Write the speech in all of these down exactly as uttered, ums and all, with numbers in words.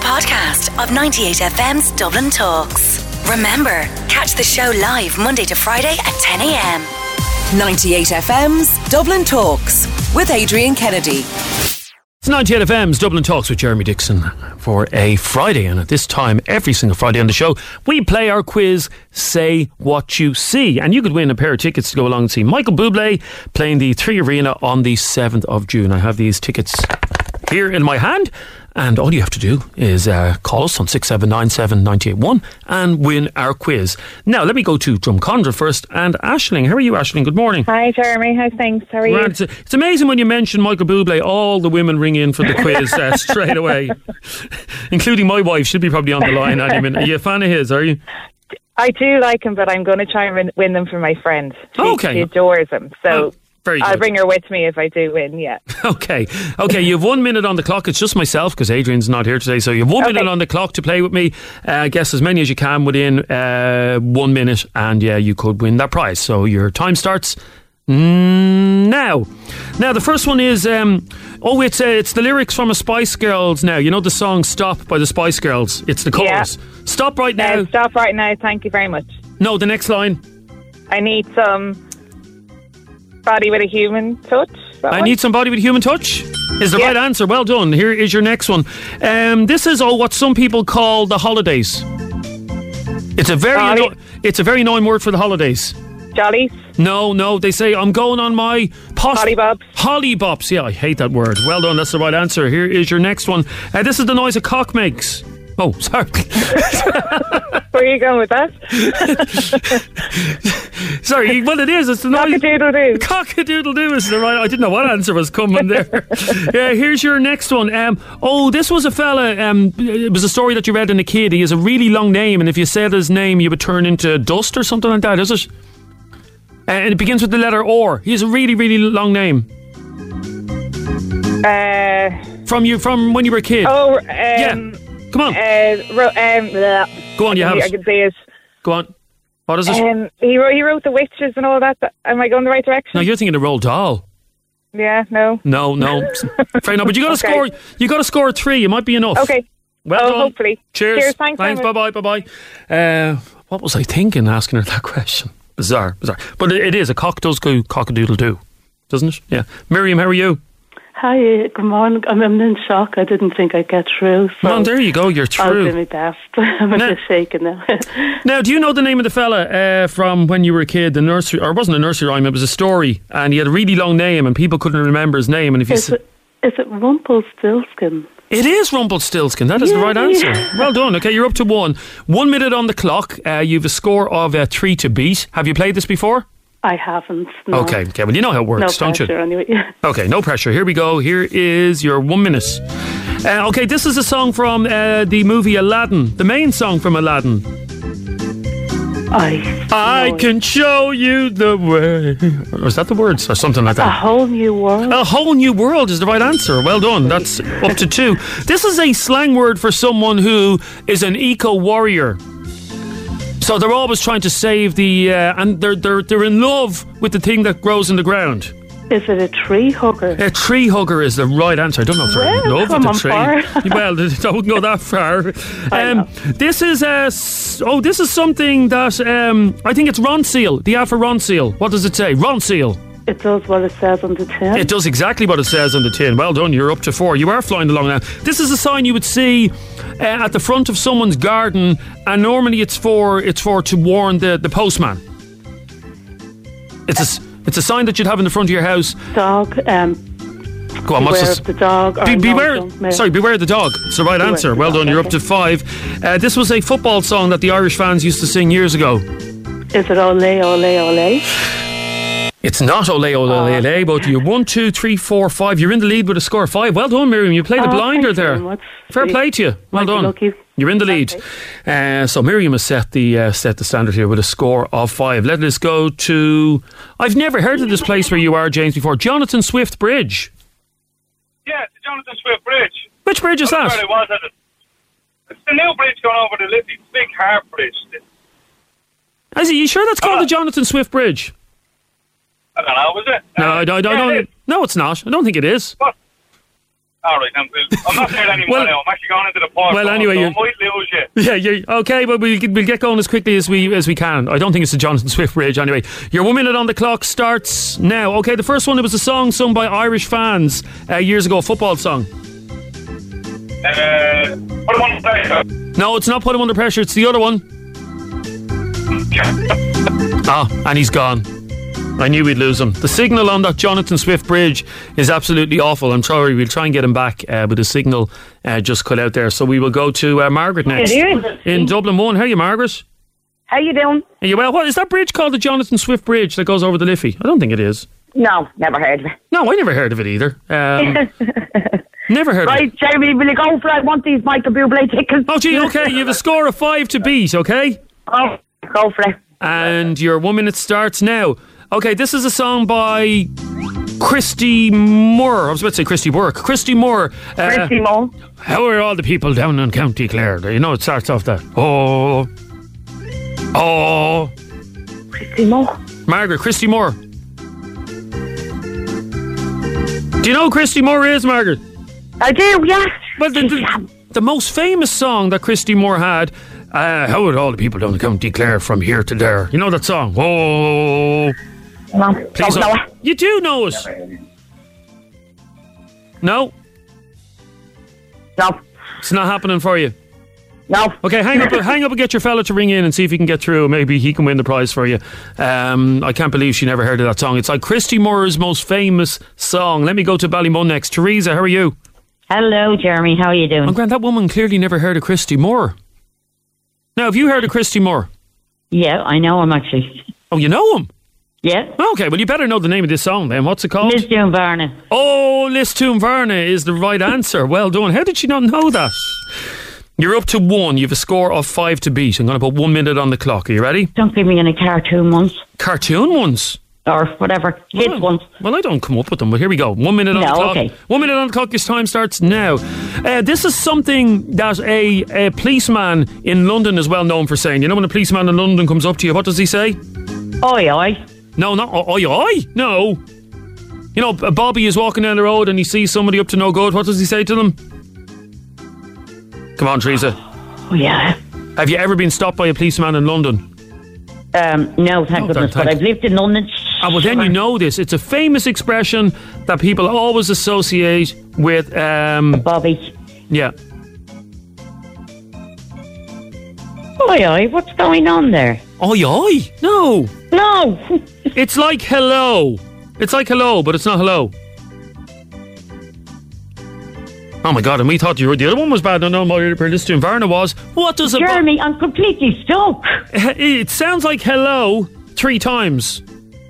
podcast of ninety-eight F M's Dublin Talks. Remember, catch the show live Monday to Friday at ten a.m. ninety-eight F M's Dublin Talks with Adrian Kennedy. It's ninety-eight F M's Dublin Talks with Jeremy Dixon for a Friday, and at this time every single Friday on the show we play our quiz Say What You See, and you could win a pair of tickets to go along and see Michael Bublé playing the Three Arena on the seventh of June. I have these tickets here in my hand, and all you have to do is uh, call us on six seven nine seven nine eight one and win our quiz. Now let me go to Drumcondra first, and Aisling. How are you, Aisling? Good morning. Hi Jeremy, how's things? How are you? Right, it's, it's amazing when you mention Michael Bublé, all the women ring in for the quiz uh, straight away, including my wife. She'll be probably on the line any minute. Are you a fan of his, are you? I do like him, but I'm going to try and win, win them for my friend. She, Okay. she adores him, so Oh, very I'll good. bring her with me if I do win, yeah. Okay, okay. You have one minute on the clock. It's just myself because Adrian's not here today, so you have one Okay. minute on the clock to play with me. Uh, guess as many as you can within uh, one minute, and yeah, you could win that prize. So your time starts mm, now. Now the first one is um, oh, it's uh, it's the lyrics from a Spice Girls. Now you know the song "Stop" by the Spice Girls. It's the chorus. Stop right now. Uh, stop right now, thank you very much. No, the next line. I need some body with a human touch. That I one? need somebody with a human touch is the Yeah. right answer. Well done. Here is your next one. Um, this is oh, what some people call the holidays. It's a very Jolly. anno- it's a very annoying word for the holidays. Jollies. No, no, they say I'm going on my posh Hollybobs. Hollybobs. Yeah, I hate that word. Well done. That's the right answer. Here is your next one. Uh, this is the noise a cock makes. Oh, sorry. Where are you going with that? Sorry. Well, it is. It's the noise. Cock-a-doodle-doo. Cock-a-doodle-doo is the right. I didn't know what answer was coming there. Yeah, here's your next one. Um, oh, this was a fella. Um, it was a story that you read in a kid. He has a really long name, and if you said his name, you would turn into dust or something like that. Is it? Uh, and it begins with the letter R. He has a really, really long name. Uh, From you, from when you were a kid. oh, um... yeah. Come on. Uh, ro- um, bleh. Go on. You I have can, I it. can say it. Go on. What is it? Um, he wrote, he wrote The Witches and all that. Am I going the right direction? No, you're thinking of Roald Dahl. Yeah, no. No, no. Fair enough. But you got to Okay. score. You got to score three. It might be enough. Okay. Well oh, done. hopefully. Cheers. Cheers. Thanks. Thanks. very Bye much. bye. Bye bye. Uh, what was I thinking asking her that question? Bizarre. Bizarre. But it, it is. A cock does go cock-a-doodle do, doesn't it? Yeah. Miriam, how are you? Hi, good morning. I'm, I'm in shock. I didn't think I'd get through. So Well, there you go. You're I'll do through. my best. I'm Now- just shaking now. Now, do you know the name of the fella uh, from when you were a kid? The nursery, or it wasn't a nursery rhyme. It was a story, and he had a really long name, and people couldn't remember his name. And if you, is, s- it, is it Rumpelstiltskin? it is Rumpelstiltskin. That is the right Yay. answer. Well done. Okay, you're up to one. One minute on the clock. Uh, you've a score of uh, three to beat. Have you played this before? I haven't. No. Okay. Okay. Well, you know how it No works, don't pressure you? anyway. Okay, no pressure. Here we go. Here is your one minute. Uh, okay, this is a song from uh, the movie Aladdin, the main song from Aladdin. I, I no, can show you the way. Or is that the words? Or something like A that. whole new world. A whole new world is the right answer. Well done. That's up to two. This is a slang word for someone who is an eco-warrior. So they're always trying to save the... Uh, and they're, they're, they're in love with the thing that grows in the ground. Is it a tree hugger? A tree hugger is the right answer. I don't know if they're in Well, love come with the on, tree. far. Well, I wouldn't go that far. I Um, know. this is a s- oh, this is something that um, I think it's Ronseal. The Alpha Ronseal. What does it say? Ronseal. It does what it says on the tin. It does exactly what it says on the tin. Well done. You're up to four. You are flying along now. This is a sign you would see uh, at the front of someone's garden, and normally it's for it's for to warn the, the postman. It's a s- it's a sign that you'd have in the front of your house. Dog. Um, Go on. What's beware this? of the dog. Or Be, no, beware, don't mail. sorry, beware the dog. It's the right Beware answer. the Well dog, done. You're up okay. to five. Uh, this was a football song that the Irish fans used to sing years ago. Is it ole, ole, ole? It's not ole ole ole ole, but you're one, two, three, four, five. You're in the lead with a score of five. Well done, Miriam. You played the Oh, blinder thank you there. very much. Fair Sweet. play to you. Well Might be done. lucky. You're in the lead. Okay. Uh, so Miriam has set the uh, set the standard here with a score of five. Let us go to. I've never heard of this place where you are, James, before. Jonathan Swift Bridge. Yeah, it's the Jonathan Swift Bridge. Which bridge is That's that? where it was at it. It's the new bridge going over the Liffey, big harp bridge. Is it? You sure that's called Oh. the Jonathan Swift Bridge? I don't know, was it? No, Uh, I don't. I yeah, don't it is. no, it's not. I don't think it is. What? All right, I'm, I'm not there anymore Well- now. I'm actually going into the pub. Well, so anyway, I you're- might lose you. Yeah, you're, okay, but we'll, we'll get going as quickly as we as we can. I don't think it's the Jonathan Swift Bridge anyway. Your one minute on the clock starts now. Okay, the first one, it was a song sung by Irish fans uh, years ago, a football song. Uh, put him on the pressure. No, it's not Put Him Under Pressure, it's the other one. Ah, and he's gone. I knew we'd lose him. The signal on that Jonathan Swift Bridge is absolutely awful. I'm sorry, we'll try and get him back, uh, but the signal uh, just cut out there. So we will go to uh, Margaret next. In Dublin one. How are you, Margaret? How you doing? Are you well? What is that bridge called? The Jonathan Swift Bridge that goes over the Liffey? I don't think it is. No, never heard of it. No, I never heard of it either. Um, never heard of Right, it. Jeremy, will you go for it? I want these Michael Bublé tickets. Oh, gee, okay. You have a score of five to beat, okay? Oh, go for it. And your one minute starts now. Okay, this is a song by Christy Moore. I was about to say Christy Burke. Christy Moore. Uh, Christy Moore. How are all the people down in County Clare? You know, it starts off that. Oh. Oh. Christy Moore. Margaret, Christy Moore. Do you know who Christy Moore is, Margaret? I do, yes. Well, the, the, the most famous song that Christy Moore had, uh, how would all the people down in County Clare from here to there? You know that song? Oh. No, Please don't know don't- it. You do know it. No, No, it's not happening for you. no. Okay, hang up, hang up and get your fella to ring in and see if he can get through. Maybe he can win the prize for you. Um, I can't believe she never heard of that song. It's like Christy Moore's most famous song. Let me go to Ballymun next. Teresa, how are you? Hello, Jeremy. How are you doing? I'm grand. That woman clearly never heard of Christy Moore. Now, have you heard of Christy Moore? Yeah, I know him actually. Oh, you know him? Yeah. Okay, well, you better know the name of this song then. What's it called? Liz Doon-Varna. Oh, Lisdoonvarna is the right answer. Well done. How did she not know that? You're up to one. You have a score of five to beat. I'm going to put one minute on the clock. Are you ready? Don't give me any cartoon ones Cartoon ones. or whatever. Kids Well, ones. well, I don't come up with them, but here we go. One minute on No, the clock. okay. One minute on the clock. This time starts now. Uh, this is something that a, a policeman in London is well known for saying. You know when a policeman in London comes up to you, what does he say? Oi, oi. No, not oi oi. No. You know, Bobby is walking down the road and he sees somebody up to no good. What does he say to them? Come on, Teresa. Oh, yeah. Have you ever been stopped by a policeman in London? Um, no, thank Oh, goodness. thank- But I've lived in London. Ah, well, then you know this. It's a famous expression that people always associate with. Um, Bobby. yeah. Oi, oi. What's going on there? Oi oi. No. No. It's like hello. It's like hello, but it's not hello. Oh my God! And we thought you were the other one was bad. No, no, my Lisdoonvarna was. What does it? Jeremy, I'm completely stuck. It sounds like hello three times.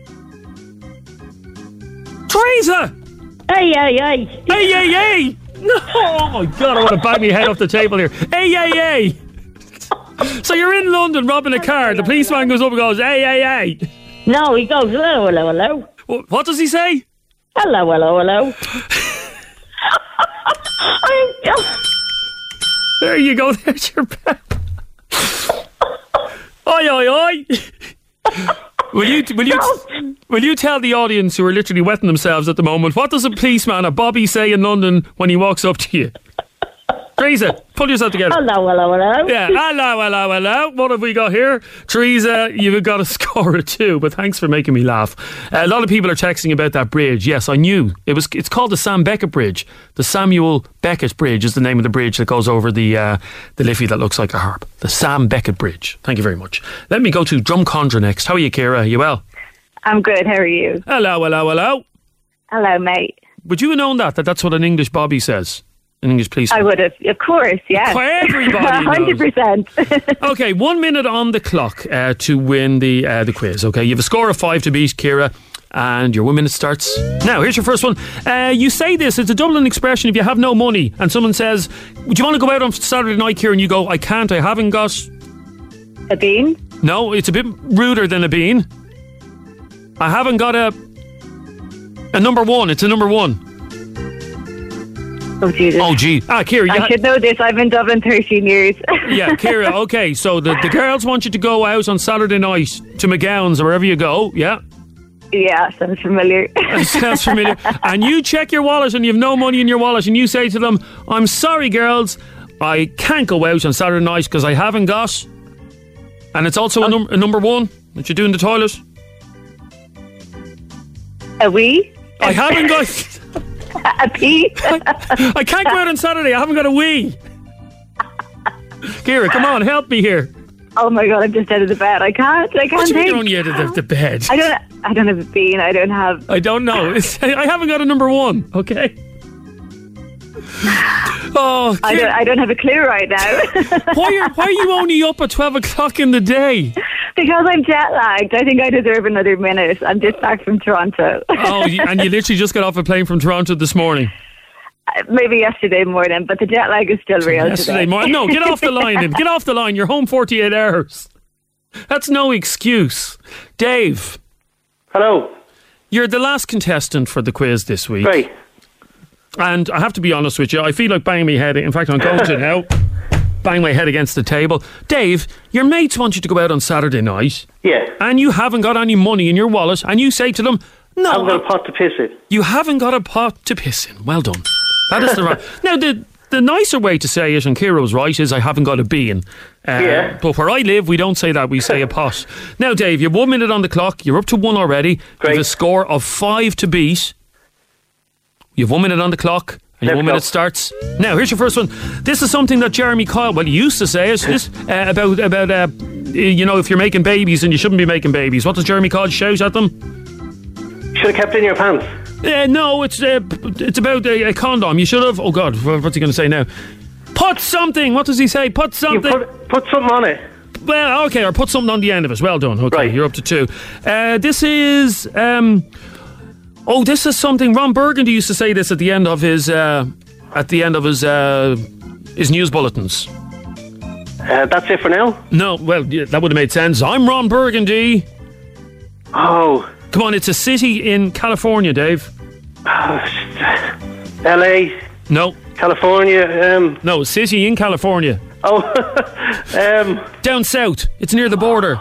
Teresa! Hey, hey, hey. Hey, hey, hey! No! Oh my God, I want to bang my head off the table here. Hey, hey, hey! So you're in London robbing a car. The policeman goes up and goes, hey, hey, hey! No, he goes, hello, hello, hello. Wh- What does he say? Hello, hello, hello. I'm just... There you go, there's your bell. Oi, oi, oi! Will you, will you, will you tell the audience who are literally wetting themselves at the moment, what does a policeman, a Bobby, say in London when he walks up to you? Teresa, pull yourself together. Hello, hello, hello. Yeah, hello, hello, hello. What have we got here? Teresa, you've got a score of two, but thanks for making me laugh. Uh, a lot of people are texting about that bridge. Yes, I knew. It was. It's called the Sam Beckett Bridge. The Samuel Beckett Bridge is the name of the bridge that goes over the uh, the Liffey that looks like a harp. The Sam Beckett Bridge. Thank you very much. Let me go to Drumcondra next. How are you, Ciara? You well? I'm good. How are you? Hello, hello, hello. Hello, mate. Would you have known that? That that's what an English Bobby says? An English policeman. I would have, of course, yeah. Everybody one hundred percent. Okay, one minute on the clock uh, to win the uh, the quiz. Okay, you have a score of five to beat, Ciara, and your one minute starts now. Here's your first one. Uh, you say this, it's a Dublin expression. If you have no money and someone says, would you want to go out on Saturday night, Ciara? And you go, I can't, I haven't got... A bean? No, it's a bit ruder than a bean. I haven't got a... A number one, it's a number one. Oh, Jesus. Oh, gee. Ah, Ciara, you I ha- should know this. I've been in Dublin thirteen years. Yeah, Ciara, okay, so the, the girls want you to go out on Saturday night to McGowan's or wherever you go, yeah? Yeah, sounds familiar. Sounds familiar. And you check your wallet and you have no money in your wallet and you say to them, I'm sorry, girls, I can't go out on Saturday night because I haven't got. And it's also a, num- a number one that you do in the toilet. A wee? I haven't got... A pee? I, I can't go out on Saturday. I haven't got a wee. Ciara, come on, help me here. Oh my God, I'm just out of the bed. I can't. I can't What do you mean think. you're only out of the, the bed? I don't. I don't have a bean. I don't have. I don't know. It's, I haven't got a number one. Okay. Oh, I don't. I don't have a clue right now. why are Why are you only up at twelve o'clock in the day? Because I'm jet lagged. I think I deserve another minute. I'm just back from Toronto. Oh, you- and you literally just got off a plane from Toronto this morning. Maybe yesterday morning, but the jet lag is still real Yesterday today. morning. No, get off the line. Then. Get off the line. You're home forty-eight hours. That's no excuse. Dave. Hello. You're the last contestant for the quiz this week. Great. And I have to be honest with you, I feel like banging my head. In fact, I'm going to now. Bang my head against the table. Dave, your mates want you to go out on Saturday night. Yeah. And you haven't got any money in your wallet. And you say to them, no. I've got a pot to piss in. You haven't got a pot to piss in. Well done. That is the right. Now, the the nicer way to say it, and Ciara was right, is I haven't got a bean. Uh, Yeah. But where I live, we don't say that. We say a pot. Now, Dave, you've one minute on the clock. You're up to one already. Great. You've a score of five to beat. You've one minute on the clock. And your Let's one go. minute starts now. Here's your first one. This is something that Jeremy Kyle, well, he used to say it, this, uh, about about uh, you know, if you're making babies and you shouldn't be making babies. What does Jeremy Kyle shout at them? Should have kept it in your pants. Uh, no, it's uh, it's about a, a condom. You should have. Oh God, what's he going to say now? Put something. What does he say? Put You something. put, put something on it. Well, okay, or put something on the end of it. Well done. Okay, Right. you're up to two. Uh, this is. Um, oh, this is something. Ron Burgundy used to say this at the end of his. Uh, at the end of his uh, his news bulletins. Uh, that's it for now. No, well, yeah, that would have made sense. I'm Ron Burgundy. Oh. Come on, it's a city in California, Dave. L A, No, California. Um. no, city in California. Oh. um. Down south. It's near the border.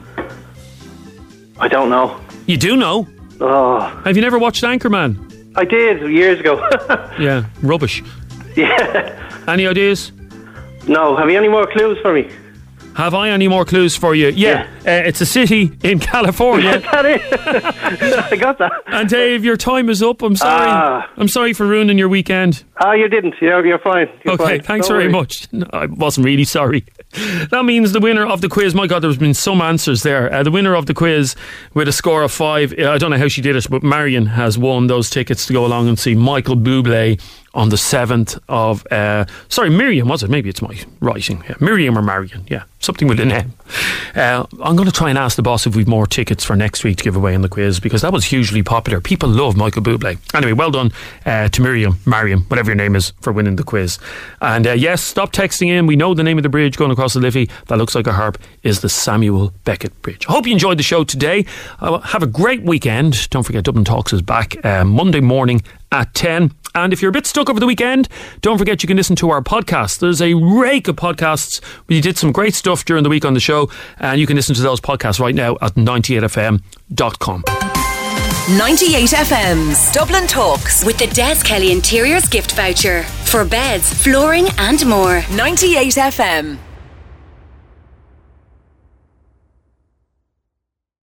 I don't know. You do know. Oh. Have you never watched Anchorman? I did years ago. Yeah, rubbish. Yeah. Any ideas? No. Have you any more clues for me? Have I any more clues for you? Yeah, Uh, it's a city in California. Is that it? I got that. And Dave, your time is up. I'm sorry. Ah. I'm sorry for ruining your weekend. Oh, you didn't. You're, you're fine. You're Okay, fine. thanks Don't very worry. much. No, I wasn't really sorry. That means the winner of the quiz, my God, there's been some answers there. Uh, the winner of the quiz with a score of five, I don't know how she did it, but Marion has won those tickets to go along and see Michael Bublé on the seventh of, uh, sorry, Miriam, was it? Maybe it's my writing. Yeah, Miriam or Marion, yeah, something with an M. Uh, I'm going to try and ask the boss if we've more tickets for next week to give away in the quiz, because that was hugely popular. People love Michael Bublé. Anyway, well done uh, to Miriam, Mariam, whatever your name is, for winning the quiz. And uh, yes, stop texting in. We know the name of the bridge going across the Liffey that looks like a harp is the Samuel Beckett Bridge. I hope you enjoyed the show today. Uh, have a great weekend. Don't forget, Dublin Talks is back uh, Monday morning at ten. And if you're a bit stuck over the weekend, don't forget you can listen to our podcast. There's a rake of podcasts. We did some great stuff during the week on the show, and you can listen to those podcasts right now at ninety-eight f m dot com. ninety-eight F M's Dublin Talks with the Des Kelly Interiors gift voucher for beds, flooring and more. ninety-eight F M.